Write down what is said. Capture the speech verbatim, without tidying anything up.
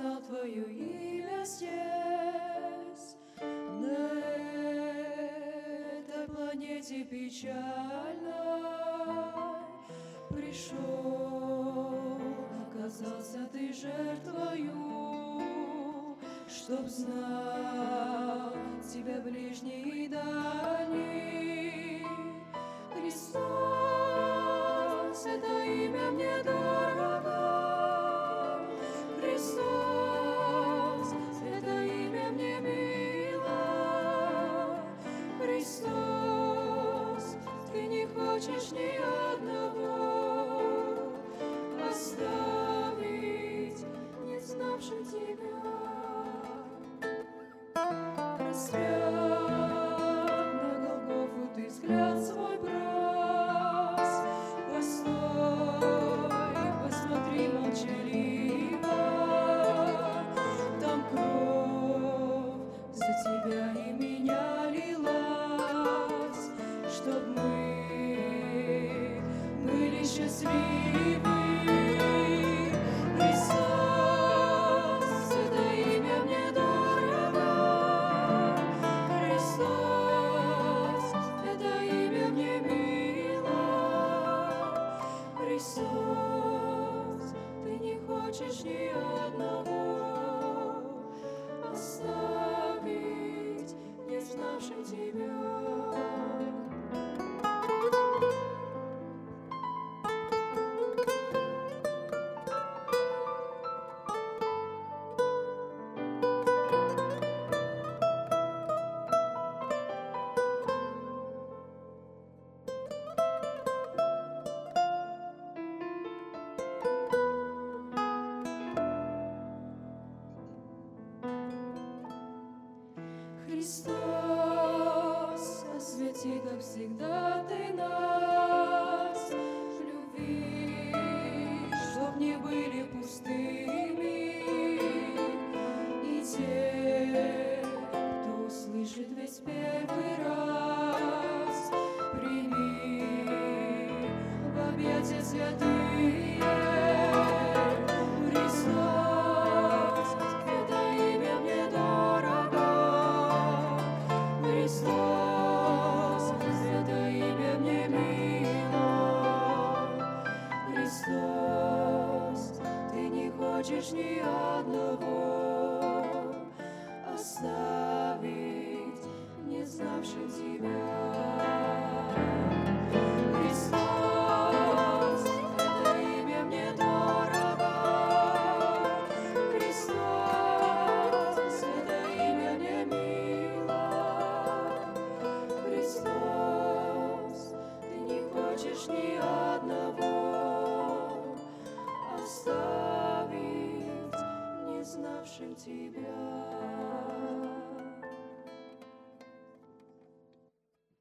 узнал Твое имя здесь, на этой планете печальной. Пришел, оказался Ты жертвою, чтоб знал Тебя ближний и дальний. Христос, это имя мне дорого. Христос, это имя мне мило. Христос, Ты не хочешь ни одного оставить, не знавшим Тебя. Распят на Голгофу Ты взгляд свой брось. Постой, посмотри молчаливо. Там кровь за Тебя и меня лилась, чтоб мы были счастливы. Христос, это имя мне дорого. Христос, это имя мне мило. Христос, Ты не хочешь ни одного оставить, не знавшим Тебя. Христос, освети, как всегда Ты нас в любви, чтоб не были пустыми и те, кто услышит весь первый раз. Прими в объятия святые. Христос, это имя мне дорого. Христос, это имя мне мило. Христос, Ты не хочешь ни одного оставить, не знавшим Тебя. Христос, это имя мне дорого. Христос, это имя мне мило. Христос, Ты не хочешь ни одного оставить, не знавшим Тебя.